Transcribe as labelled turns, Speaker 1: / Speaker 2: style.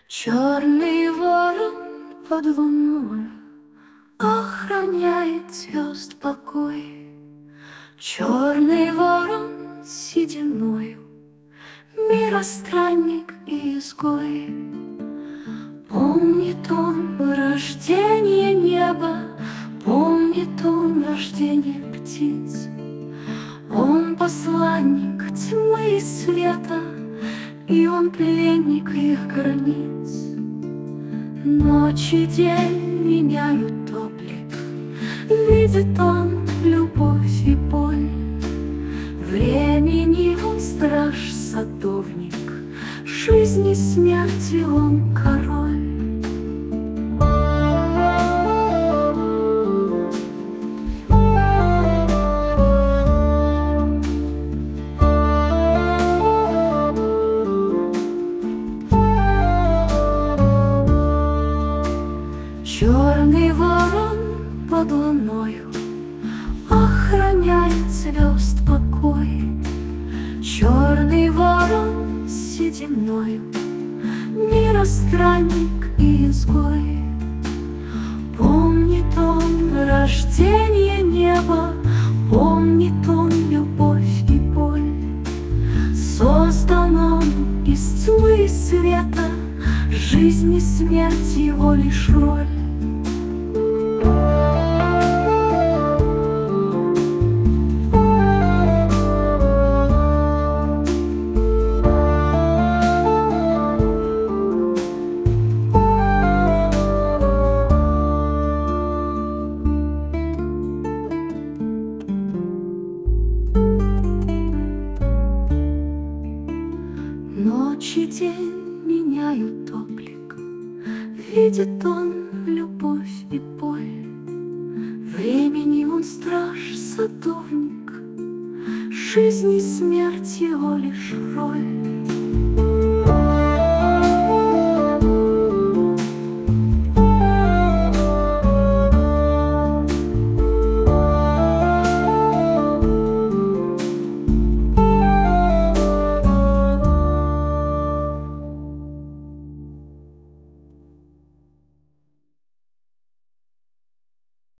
Speaker 1: Черный ворон под луной охраняет звезд покой. Черный ворон сединою, миространник и изгой. Помнит он рождение неба, помнит он рождение птиц. Он посланник тьмы и света, и он пленник их границ. Ночь и день меняют облик, видит он любовь и боль. Времени он страж, садовник, жизни смерти он король. Черный ворон под луною охраняет звезд покой. Черный ворон сединою, миространник и изгой. Помнит он рождение неба, помнит он любовь и боль. Создан он из тьмы и света, жизнь и смерть его лишь роль. Ночь и день меняют облик, видит он любовь и боль. Времени он страж, садовник, жизнь и смерть его лишь роль.